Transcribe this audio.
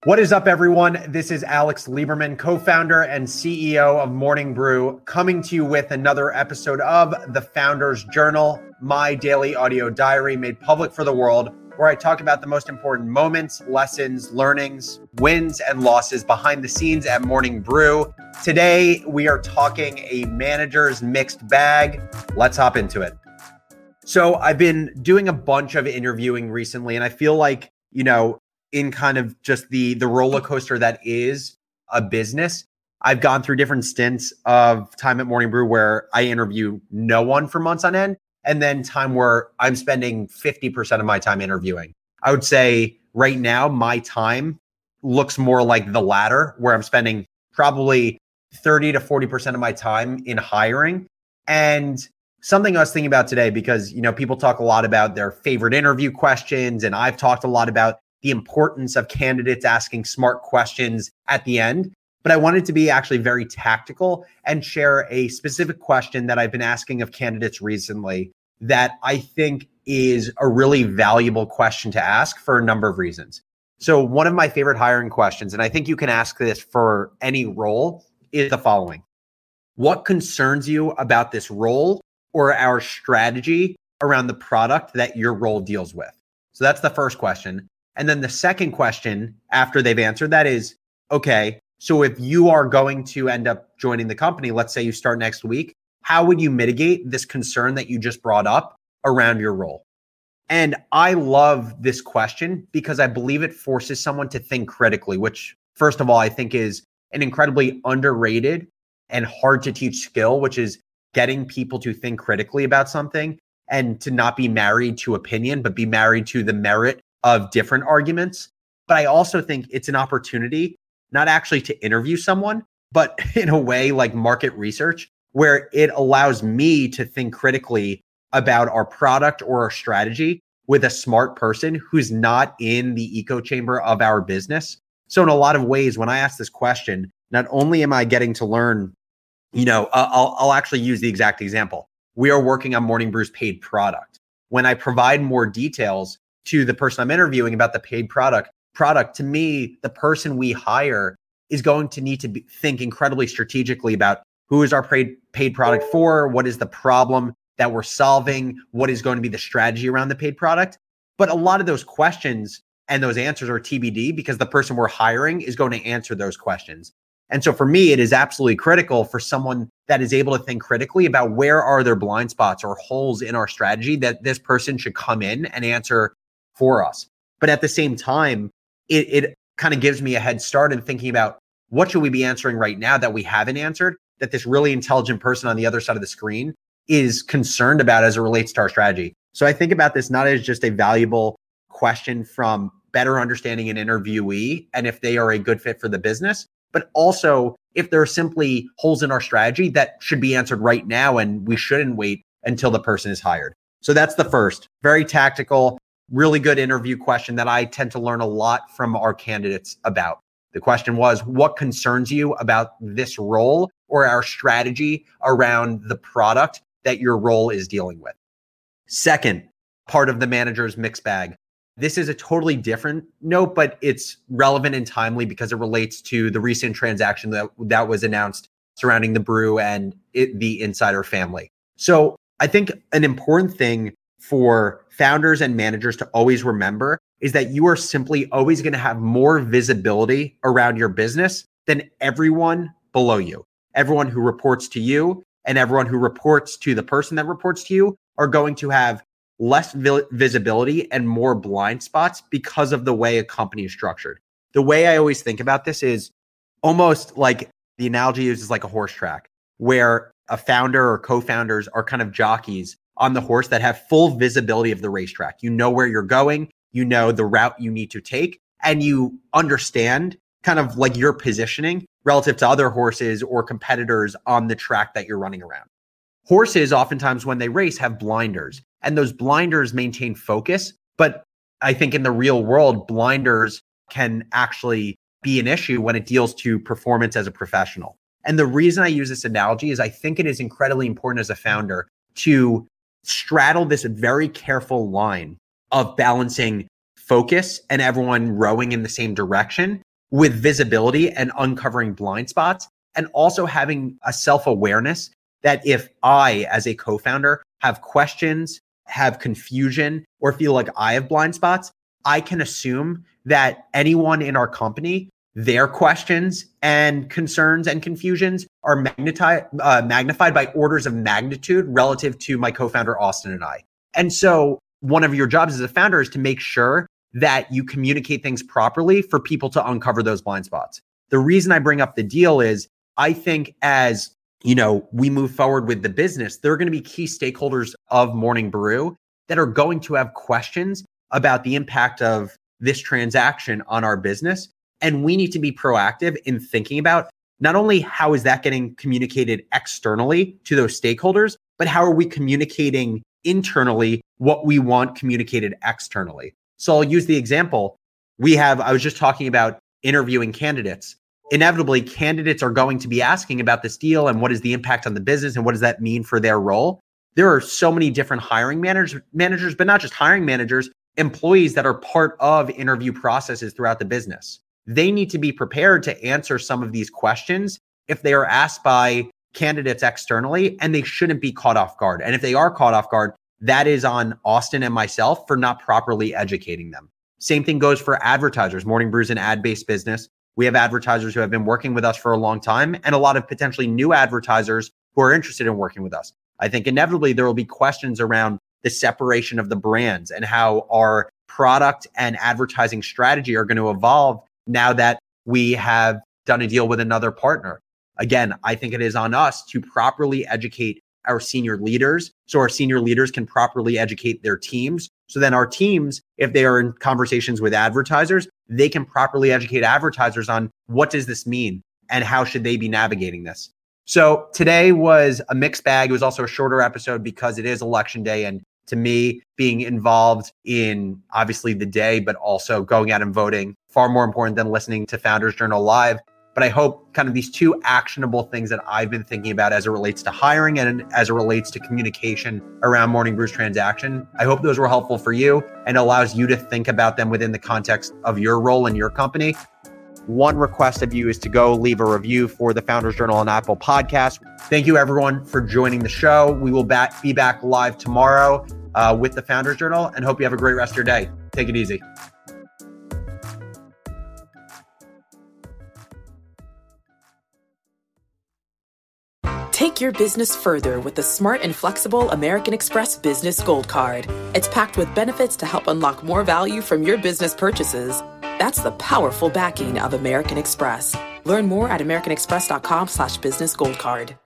What is up, everyone? This is Alex Lieberman, co-founder and CEO of Morning Brew, coming to you with another episode of The Founder's Journal, my daily audio diary made public for the world, where I talk about the most important moments, lessons, learnings, wins, and losses behind the scenes at Morning Brew. Today, we are talking a manager's mixed bag. Let's hop into it. So I've been doing a bunch of interviewing recently, and I feel like, in kind of just the roller coaster that is a business, I've gone through different stints of time at Morning Brew where I interview no one for months on end, and then time where I'm spending 50% of my time interviewing. I would say right now, my time looks more like the latter, where I'm spending probably 30 to 40% of my time in hiring. And something I was thinking about today, because, people talk a lot about their favorite interview questions, and I've talked a lot about the importance of candidates asking smart questions at the end. But I wanted to be actually very tactical and share a specific question that I've been asking of candidates recently that I think is a really valuable question to ask for a number of reasons. So one of my favorite hiring questions, and I think you can ask this for any role, is the following. What concerns you about this role or our strategy around the product that your role deals with? So that's the first question. And then the second question after they've answered that is, okay, so if you are going to end up joining the company, let's say you start next week, how would you mitigate this concern that you just brought up around your role? And I love this question because I believe it forces someone to think critically, which, first of all, I think is an incredibly underrated and hard to teach skill, which is getting people to think critically about something and to not be married to opinion, but be married to the merit of different arguments. But I also think it's an opportunity, not actually to interview someone, but in a way like market research, where it allows me to think critically about our product or our strategy with a smart person who's not in the echo chamber of our business. So in a lot of ways, when I ask this question, not only am I getting to learn, I'll actually use the exact example. We are working on Morning Brew's paid product. When I provide more details to the person I'm interviewing about the paid product, to me, the person we hire is going to need to think incredibly strategically about who is our paid product for, what is the problem that we're solving, what is going to be the strategy around the paid product. But a lot of those questions and those answers are TBD because the person we're hiring is going to answer those questions. And so for me, it is absolutely critical for someone that is able to think critically about where are their blind spots or holes in our strategy that this person should come in and answer for us. But at the same time, it kind of gives me a head start in thinking about what should we be answering right now that we haven't answered, that this really intelligent person on the other side of the screen is concerned about as it relates to our strategy. So I think about this not as just a valuable question from better understanding an interviewee and if they are a good fit for the business, but also if there are simply holes in our strategy that should be answered right now and we shouldn't wait until the person is hired. So that's the first, very tactical, really good interview question that I tend to learn a lot from our candidates about. The question was, what concerns you about this role or our strategy around the product that your role is dealing with? Second part of the manager's mixed bag. This is a totally different note, but it's relevant and timely because it relates to the recent transaction that was announced surrounding the brew and the insider family. So I think an important thing for founders and managers to always remember is that you are simply always going to have more visibility around your business than everyone below you. Everyone who reports to you and everyone who reports to the person that reports to you are going to have less visibility and more blind spots because of the way a company is structured. The way I always think about this is almost like the analogy uses like a horse track, where a founder or co-founders are kind of jockeys on the horse that have full visibility of the racetrack. You know where you're going, you know the route you need to take, and you understand kind of like your positioning relative to other horses or competitors on the track that you're running around. Horses, oftentimes when they race, have blinders, and those blinders maintain focus. But I think in the real world, blinders can actually be an issue when it deals to performance as a professional. And the reason I use this analogy is I think it is incredibly important as a founder to straddle this very careful line of balancing focus and everyone rowing in the same direction with visibility and uncovering blind spots, and also having a self-awareness that if I, as a co-founder, have questions, have confusion, or feel like I have blind spots, I can assume that anyone in our company, their questions and concerns and confusions are magnified by orders of magnitude relative to my co-founder, Austin, and I. And so one of your jobs as a founder is to make sure that you communicate things properly for people to uncover those blind spots. The reason I bring up the deal is I think as we move forward with the business, there are going to be key stakeholders of Morning Brew that are going to have questions about the impact of this transaction on our business. And we need to be proactive in thinking about not only how is that getting communicated externally to those stakeholders, but how are we communicating internally what we want communicated externally. So I'll use the example. I was just talking about interviewing candidates. Inevitably, candidates are going to be asking about this deal and what is the impact on the business and what does that mean for their role. There are so many different hiring managers, but not just hiring managers, employees that are part of interview processes throughout the business. They need to be prepared to answer some of these questions if they are asked by candidates externally, and they shouldn't be caught off guard. And if they are caught off guard, that is on Austin and myself for not properly educating them. Same thing goes for advertisers. Morning Brew's an ad-based business. We have advertisers who have been working with us for a long time and a lot of potentially new advertisers who are interested in working with us. I think inevitably there will be questions around the separation of the brands and how our product and advertising strategy are going to evolve now that we have done a deal with another partner. Again, I think it is on us to properly educate our senior leaders so our senior leaders can properly educate their teams. So then our teams, if they are in conversations with advertisers, they can properly educate advertisers on what does this mean and how should they be navigating this. So today was a mixed bag. It was also a shorter episode because it is election day. And to me, being involved in obviously the day, but also going out and voting, far more important than listening to Founders Journal Live. But I hope kind of these two actionable things that I've been thinking about as it relates to hiring and as it relates to communication around Morning Brew's transaction, I hope those were helpful for you and allows you to think about them within the context of your role in your company. One request of you is to go leave a review for the Founders Journal on Apple Podcasts. Thank you, everyone, for joining the show. We will be back live tomorrow with the Founders Journal and hope you have a great rest of your day. Take it easy. Take your business further with the smart and flexible American Express Business Gold Card. It's packed with benefits to help unlock more value from your business purchases. That's the powerful backing of American Express. Learn more at americanexpress.com/businessgoldcard.